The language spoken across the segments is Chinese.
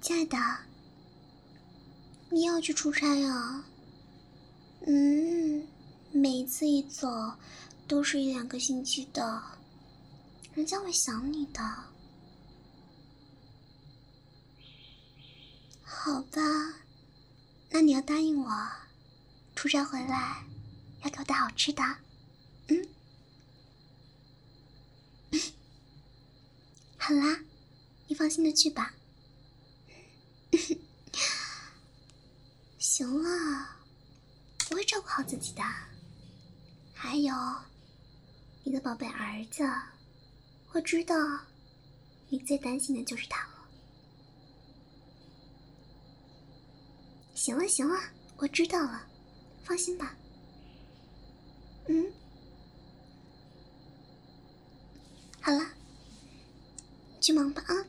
亲爱的，你要去出差啊？每一次一走都是1-2个星期的，人家会想你的。好吧，那你要答应我，出差回来要给我带好吃的。好啦，你放心的去吧。行了，我会照顾好自己的。还有，你的宝贝儿子，我知道你最担心的就是他了。行了行了，我知道了，放心吧。好了，去忙吧啊。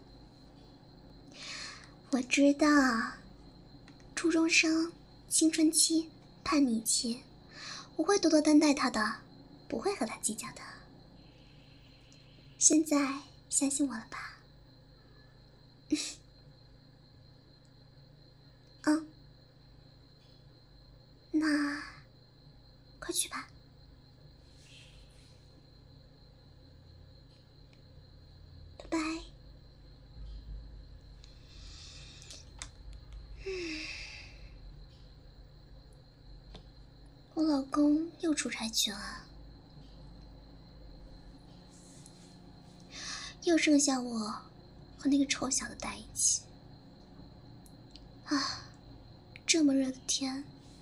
我知道，初中生、青春期、叛逆期，我会多多担待他的，不会和他计较的。现在相信我了吧？那快去吧。拜拜。我老公又出差去了，又剩下我和那个臭小子在一起。这么热的天，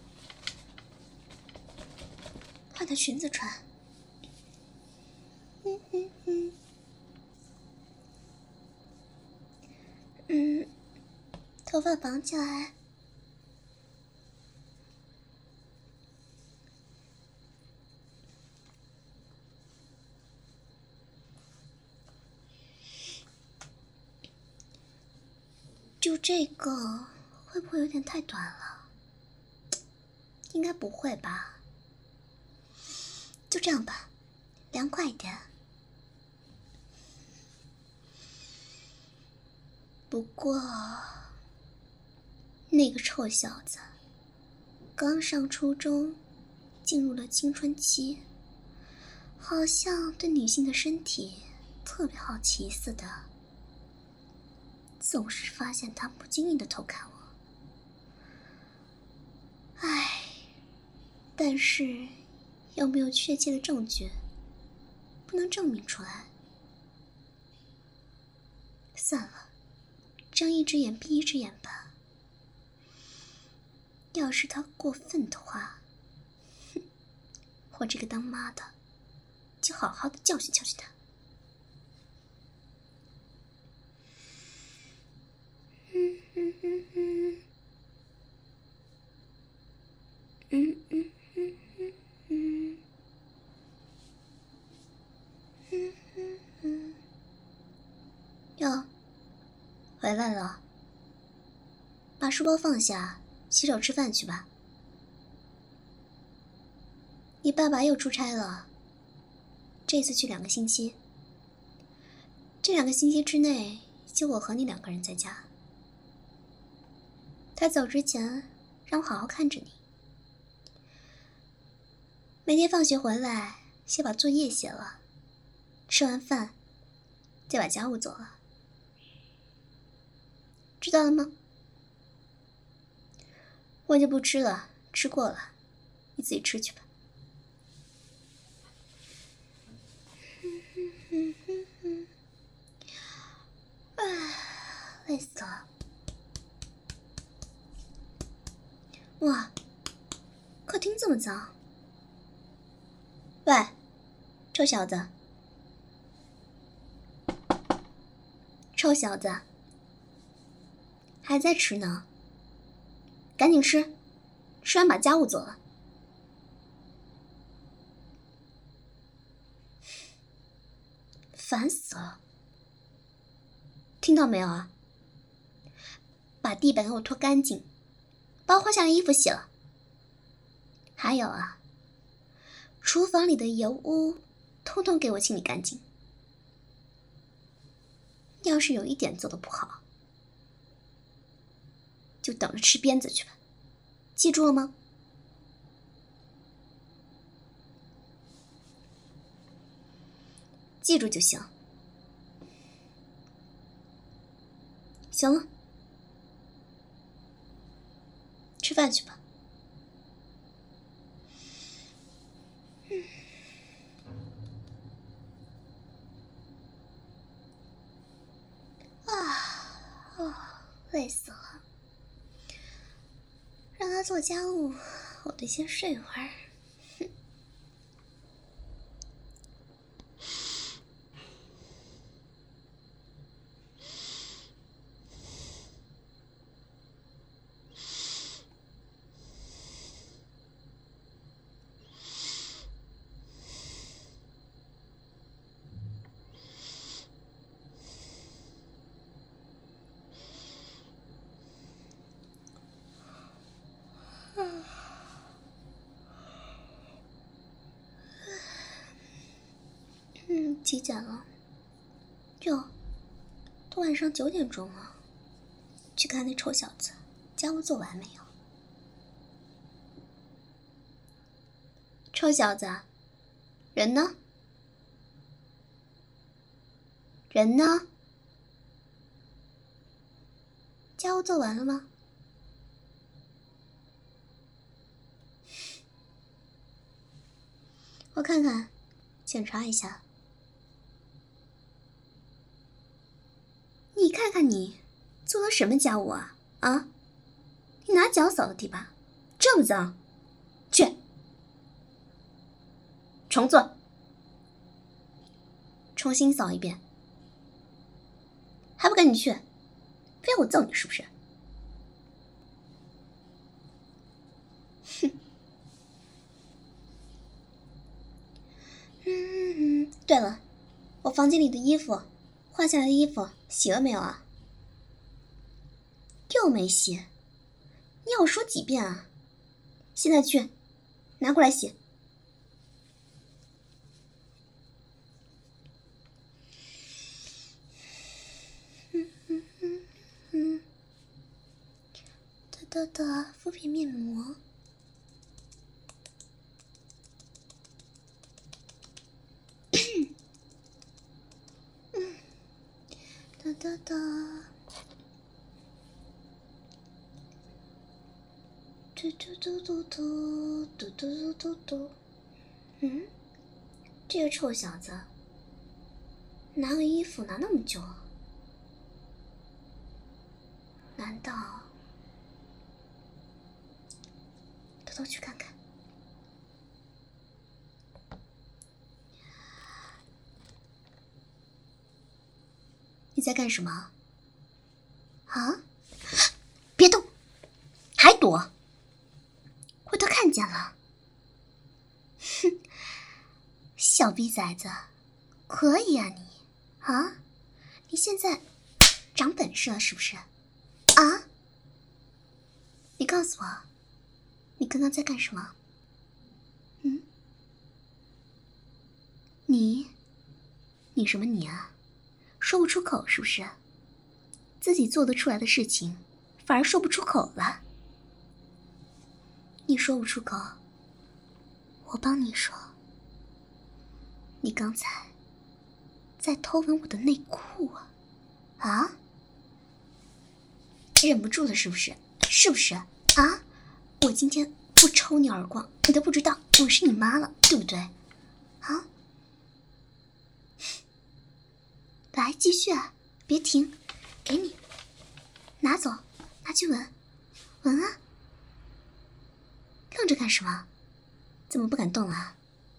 换条裙子穿。头发绑起来。就这个会不会有点太短了？应该不会吧。就这样吧，凉快一点。不过那个臭小子刚上初中，进入了青春期，好像对女性的身体特别好奇似的，总是发现他不经意的偷看我。但是又没有确切的证据，不能证明出来。算了，睁一只眼闭一只眼吧。要是他过分的话，我这个当妈的就好好的教训教训他。哟，回来了。把书包放下，洗手吃饭去吧。你爸爸又出差了，这次去2个星期。这2个星期之内，就我和你2个人在家。他走之前，让我好好看着你。每天放学回来，先把作业写了，吃完饭，再把家务做了。知道了吗？我就不吃了，吃过了，你自己吃去吧。累死了。哇，客厅这么脏。喂，臭小子，臭小子，还在吃呢？赶紧吃，吃完把家务做了。烦死了，听到没有啊？把地板给我拖干净，把我换下来衣服洗了。还有啊，厨房里的油污通通给我清理干净。要是有一点做得不好， 就等着吃鞭子去吧，记住了吗？记住就行。行了，吃饭去吧。累死了。让他做家务，我得先睡一会儿。几点了？哟，都晚上9点钟了。去看那臭小子，家务做完没有？臭小子，人呢？人呢？家务做完了吗？我看看，检查一下。你看看你做了什么家务啊？啊？你拿脚扫的地板，这么脏，去重做，重新扫一遍，还不赶紧去？非要我揍你是不是？哼。对了，我房间里的衣服，换下来的衣服洗了没有啊？又没洗，你要我说几遍啊？现在去，拿过来洗。敷片面膜。这个臭小子拿个衣服拿那么久，难道偷偷去看看？你在干什么？啊？别动，还躲？回头看见了。哼，小逼崽子，可以啊你啊！你现在长本事了是不是？啊？你告诉我，你刚刚在干什么？你什么你啊？说不出口是不是？自己做得出来的事情，反而说不出口了。你说不出口，我帮你说。你刚才在偷闻我的内裤啊？啊？忍不住了是不是？是不是？啊？我今天不抽你耳光，你都不知道我是你妈了，对不对？啊？来，继续啊，别停，给你，拿走，拿去闻，闻啊！愣着干什么？怎么不敢动啊？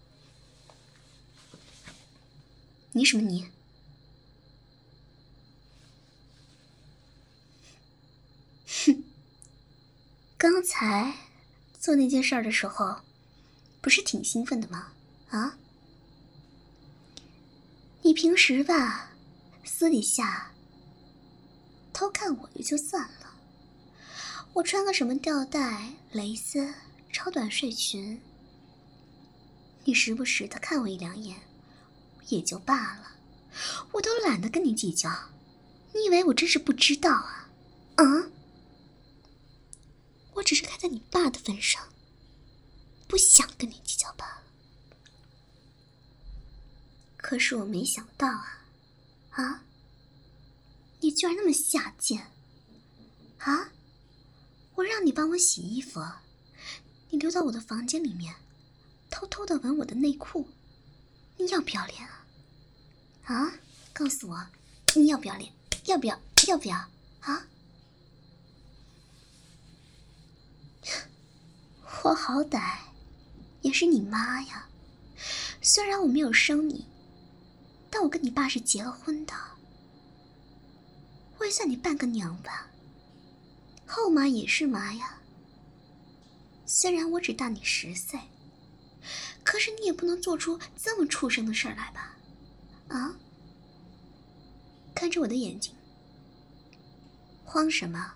你什么你？哼，刚才做那件事儿的时候，不是挺兴奋的吗？啊？你平时吧，私底下偷看我也就算了，我穿个什么吊带、蕾丝、超短睡裙，你时不时的看我1-2眼也就罢了，我都懒得跟你计较。你以为我真是不知道啊？啊？ 我只是看在你爸的份上，不想跟你计较罢了。可是我没想到啊，你居然那么下贱啊！我让你帮我洗衣服，你溜到我的房间里面，偷偷的闻我的内裤，你要不要脸啊？啊，告诉我，你要不要脸？要不要啊？我好歹也是你妈呀，虽然我没有生你，但我跟你爸是结了婚的，我也算你半个娘吧。后妈也是妈呀，虽然我只大你10岁，可是你也不能做出这么畜生的事儿来吧？啊？看着我的眼睛，慌什么？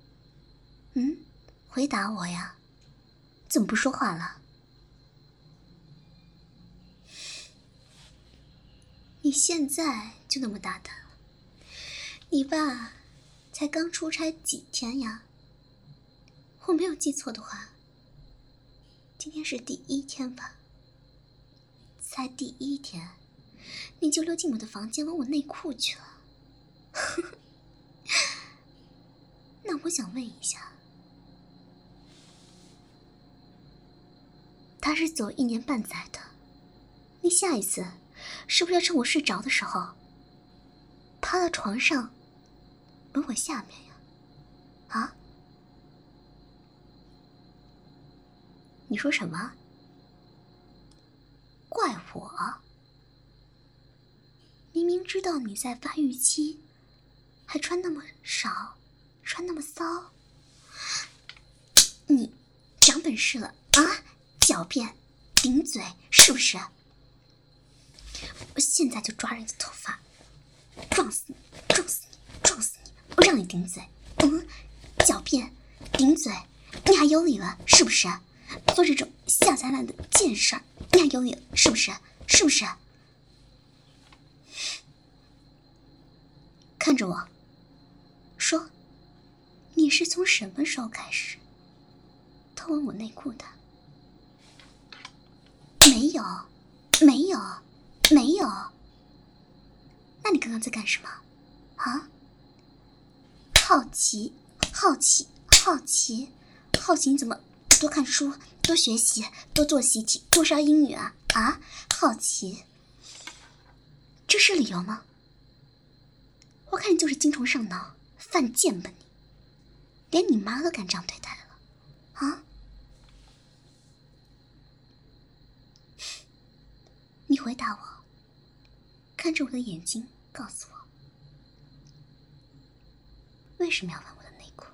回答我呀，怎么不说话了？你现在就那么大胆了？你爸才刚出差几天呀？我没有记错的话，今天是第1天吧？才第1天，你就溜进我的房间闻我内裤去了。那我想问一下，他是走1年半载的，你下一次是不是要趁我睡着的时候趴到床上闻我下面呀？啊？你说什么？怪我？明明知道你在发育期，还穿那么少，穿那么骚，你长本事了啊？狡辩，顶嘴，是不是？我现在就抓着你的头发，撞死你，撞死你，撞死你！我让你顶嘴，狡辩，顶嘴，你还有理了是不是？做这种下三滥的贱事儿，你还有理了是不是？是不是？看着我，说，你是从什么时候开始偷闻我内裤的？没有，没有，没有。那你刚刚在干什么？啊？好奇，好奇，好奇，好奇你怎么多看书，多学习，多做习题，多烧英语啊？啊？好奇，这是理由吗？我看你就是精虫上脑，犯贱吧你！连你妈都敢这样对待了，啊？你回答我，看着我的眼睛，告诉我，为什么要闻我的内裤？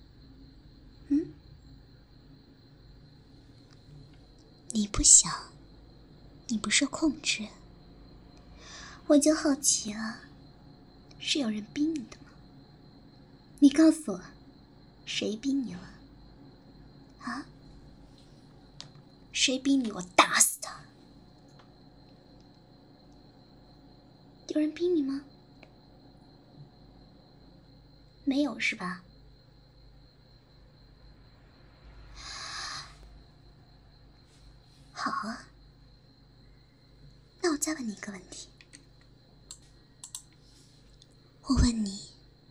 你不想，你不受控制，我就好奇了，是有人逼你的吗？你告诉我，谁逼你了？啊？谁逼你？我打死他！有人逼你吗？没有是吧？好啊，那我再问你一个问题。我问你，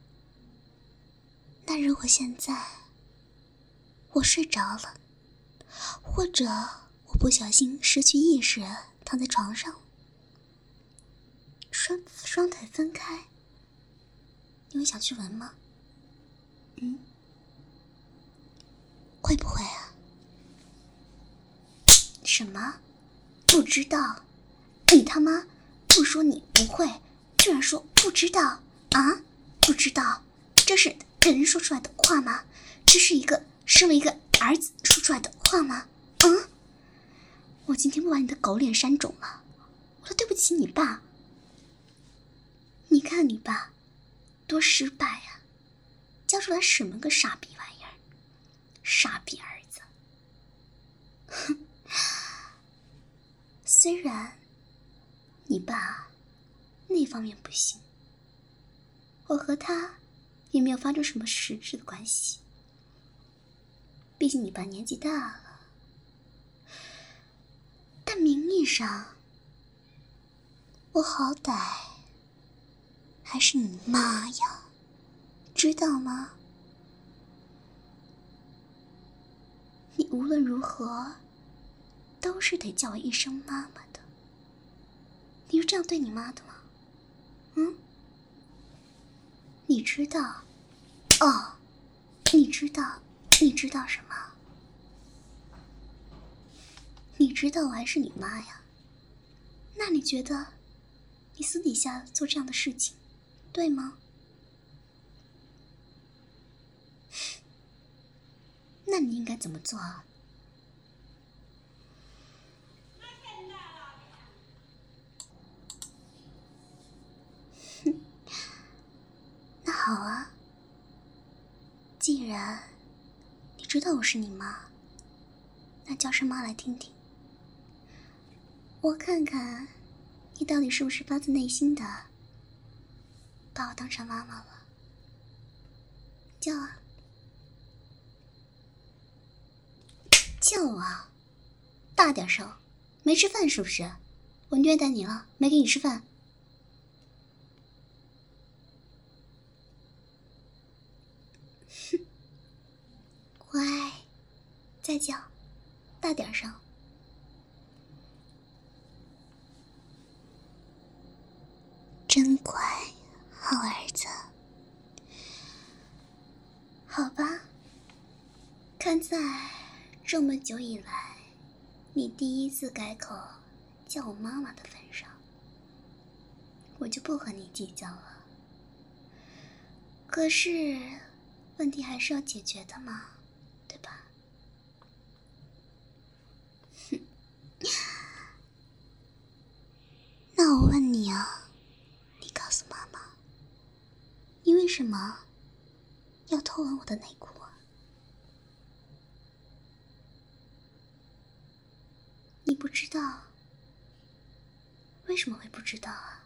那如果现在我睡着了，或者我不小心失去意识，躺在床上，双腿分开，你会想去闻吗？会不会啊？什么？不知道？你他妈不说你不会，居然说不知道啊？不知道？这是人说出来的话吗？这是一个身为一个儿子说出来的话吗？我今天不把你的狗脸扇肿了，我都对不起你爸。你看你爸多失败啊，教出来什么个傻逼玩意儿，傻逼儿子。哼，虽然你爸那方面不行，我和他也没有发生什么实质的关系， 毕竟你爸年纪大了，但名义上，我好歹还是你妈呀，知道吗？你无论如何都是得叫我一声妈妈的。你是这样对你妈的吗？你知道？哦，你知道什么？你知道我还是你妈呀？那你觉得你私底下做这样的事情对吗？那你应该怎么做啊？那好啊，既然你知道我是你妈，那叫声妈来听听，我看看你到底是不是发自内心的把我当成妈妈了。叫啊，叫啊，大点声，没吃饭是不是？我虐待你了，没给你吃饭。乖，再叫，大点声。真乖，好儿子。好吧，看在这么久以来你第一次改口叫我妈妈的份上，我就不和你计较了。可是问题还是要解决的嘛，对吧？那我问你啊，你告诉妈妈，你为什么要偷闻我的内裤啊？你不知道？为什么会不知道啊？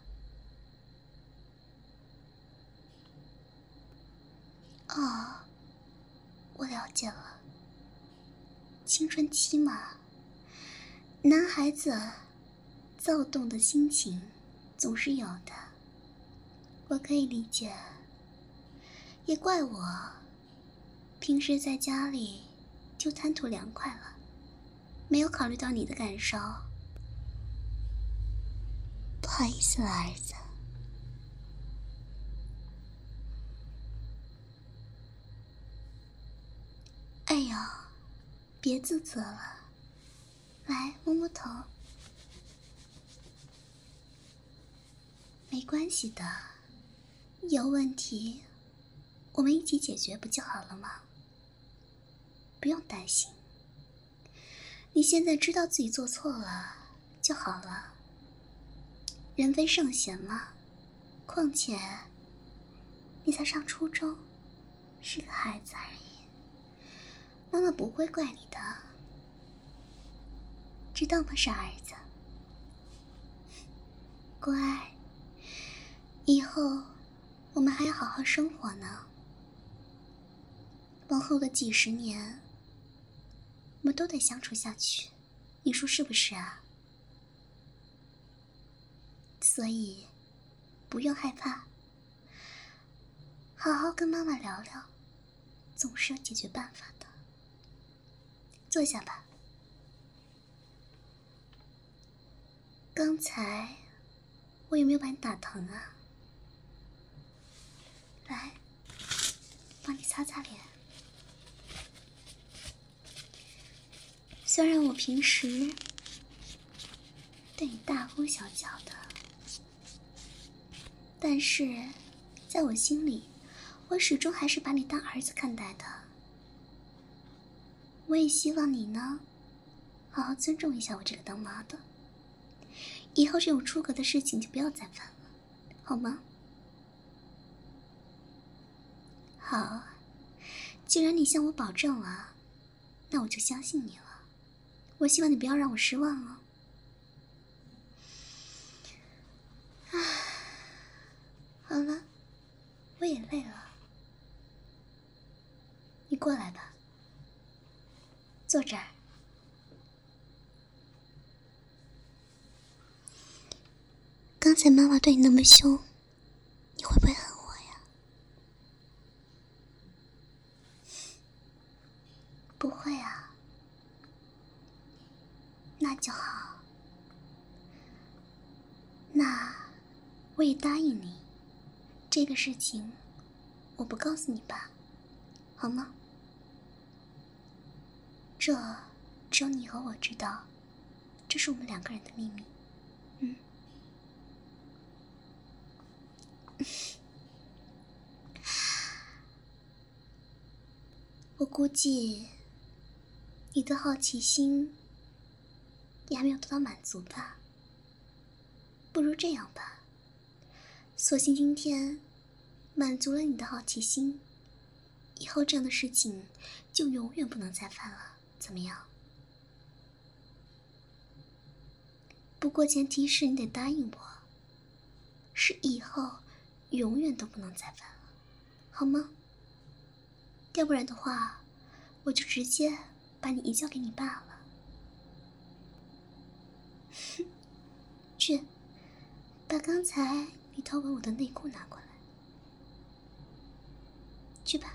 哦，我了解了。青春期嘛，男孩子躁动的心情总是有的，我可以理解。也怪我平时在家里就贪图凉快了，没有考虑到你的感受。不好意思了，儿子。哎呦，别自责了，来摸摸头。没关系的，有问题我们一起解决不就好了吗？不用担心，你现在知道自己做错了就好了。人非圣贤嘛，况且你才上初中，是个孩子而已，妈妈不会怪你的，知道吗，傻儿子？乖，以后我们还要好好生活呢。往后的几十年，我们都得相处下去，你说是不是啊？所以，不用害怕，好好跟妈妈聊聊，总是有解决办法的。坐下吧。刚才我有没有把你打疼啊？来，帮你擦擦脸。虽然我平时对你大呼小叫的，但是在我心里，我始终还是把你当儿子看待的。我也希望你呢，好好尊重一下我这个当妈的，以后这种出格的事情就不要再犯了，好吗？好，既然你向我保证了，那我就相信你了。我希望你不要让我失望哦。好了，我也累了，你过来吧。 坐这儿。刚才妈妈对你那么凶，你会不会恨我呀？不会啊，那就好。那我也答应你，这个事情我不告诉你爸，好吗？这只有你和我知道，这是我们2个人的秘密。我估计你的好奇心也还没有得到满足吧。不如这样吧，索性今天满足了你的好奇心，以后这样的事情就永远不能再犯了，怎么样？不过前提是你得答应我，是以后永远都不能再犯了，好吗？要不然的话，我就直接把你移交给你爸了。去，把刚才你偷吻我的内裤拿过来。去吧。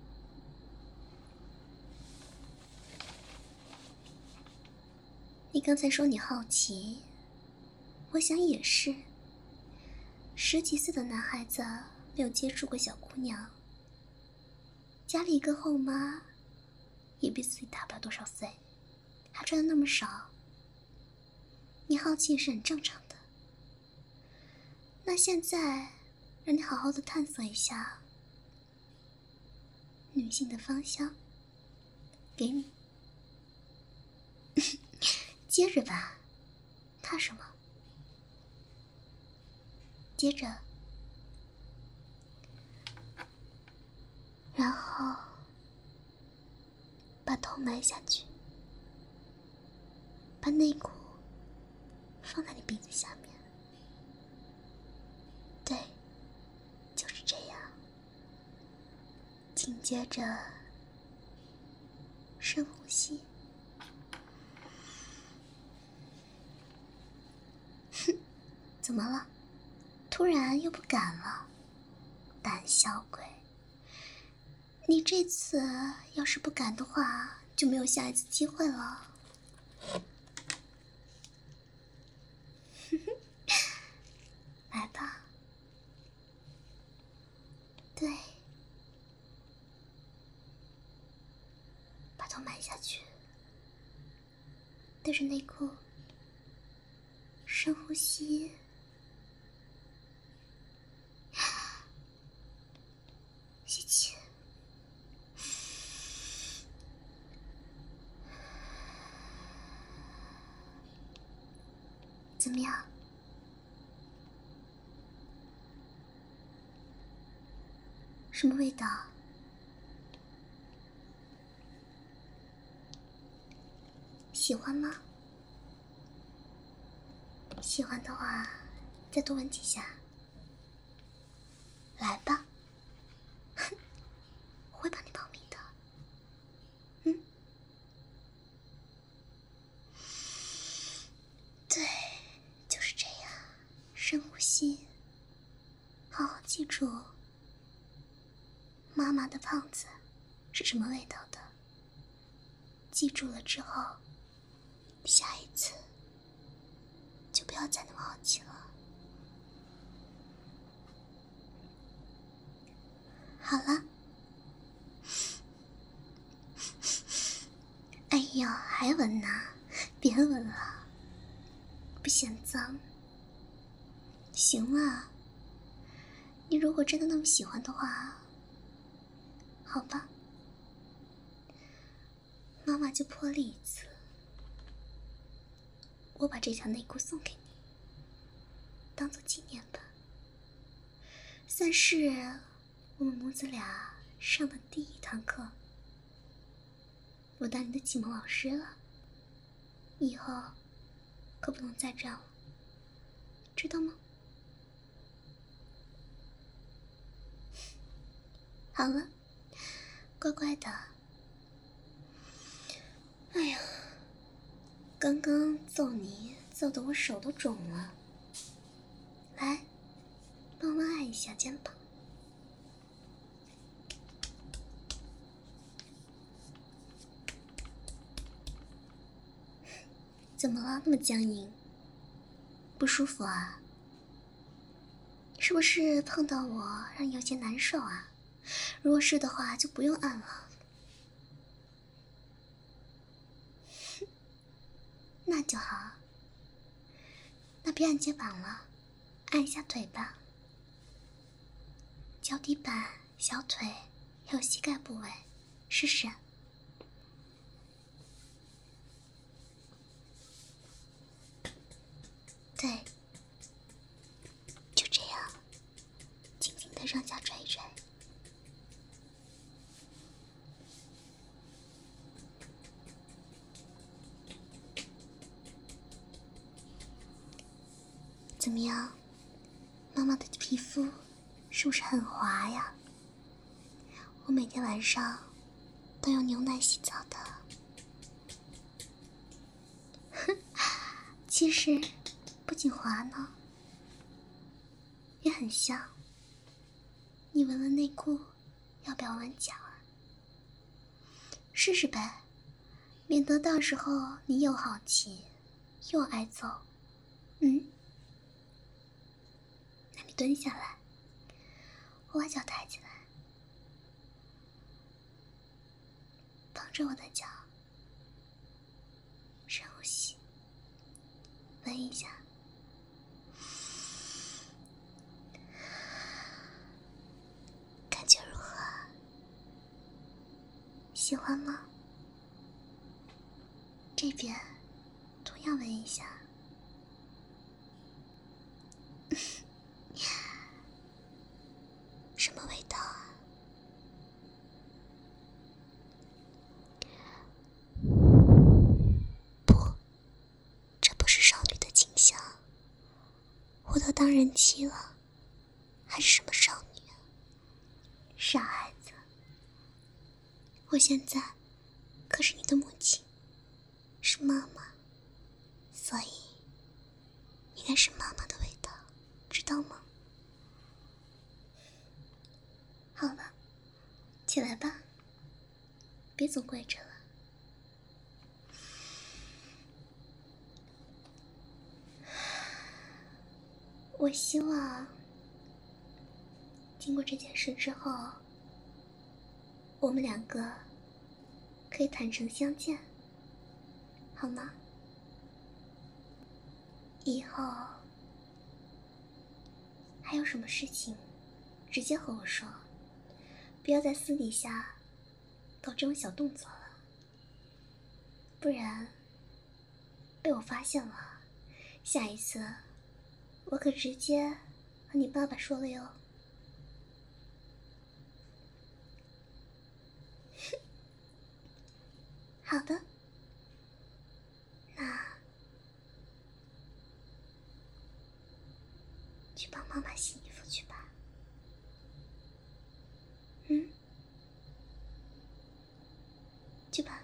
你刚才说你好奇，我想也是。10几岁的男孩子没有接触过小姑娘，家里一个后妈，也比自己大不了多少岁，还穿的那么少，你好奇也是很正常的。那现在让你好好的探索一下女性的芳香，给你。接着吧，怕什么？接着，然后把头埋下去，把内裤放在你鼻子下面。对，就是这样。紧接着深呼吸。哼，怎么了？突然又不敢了？胆小鬼！你这次要是不敢的话，就没有下一次机会了。来吧。对，把头埋下去，对着内裤，深呼吸。吸气，怎么样？什么味道？喜欢吗？喜欢的话，再多闻几下。来吧，哼，我会帮你保密的。对，就是这样。深呼吸，好好记住妈妈的胖子是什么味道的。记住了之后，下一次就不要再那么好奇了。好了。哎呦，还闻呢？别闻了，不嫌脏。行了，你如果真的那么喜欢的话，好吧，妈妈就破例一次，我把这条内裤送给你，当做纪念吧，算是我们母子俩上的第一堂课。我当你的启蒙老师了，以后可不能再这样了，知道吗？好了，乖乖的， 哎呀，刚刚揍你揍得我手都肿了，来，帮我按一下肩膀。怎么了？那么僵硬？不舒服啊？是不是碰到我让你有些难受啊？如果是的话，就不用按了。那就好。那别按肩膀了，按一下腿吧。脚底板、小腿还有膝盖部位，试试。对，就这样，轻轻的上下拽一拽。怎么样，妈妈的皮肤是不是很滑呀？我每天晚上都用牛奶洗澡的。其实不仅滑呢，也很香。你闻闻内裤，要不要闻脚啊？试试呗，免得到时候你又好奇，又挨揍。那你蹲下来，我把脚抬起来，捧着我的脚，深呼吸，闻一下。感觉如何？喜欢吗？这边同样闻一下。什么味道啊？不，这不是少女的倾向。我都当人妻了，还是什么少女啊？傻孩子，我现在可是你的母亲，是妈妈，所以应该是妈妈的味道，知道吗？好了，起来吧，别总跪着了。我希望经过这件事之后，我们两个可以坦诚相见，好吗？以后还有什么事情，直接和我说，不要在私底下搞这种小动作了，不然被我发现了，下一次我可直接和你爸爸说了哟。好的，那去帮妈妈洗衣服去吧。去吧。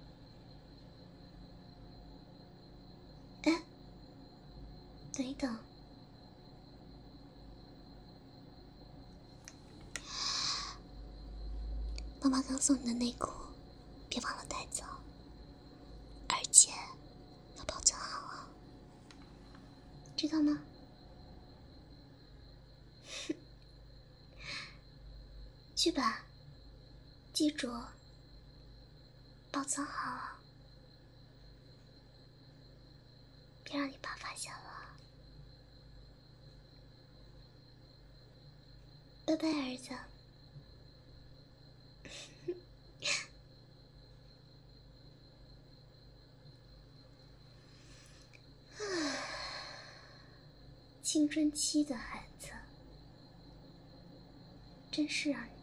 哎，等一等，妈妈刚送你的内裤，别忘了带走，而且要保存好啊，知道吗？去吧，记住，保存好，别让你爸发现了。拜拜，儿子。青春期的孩子，真是让人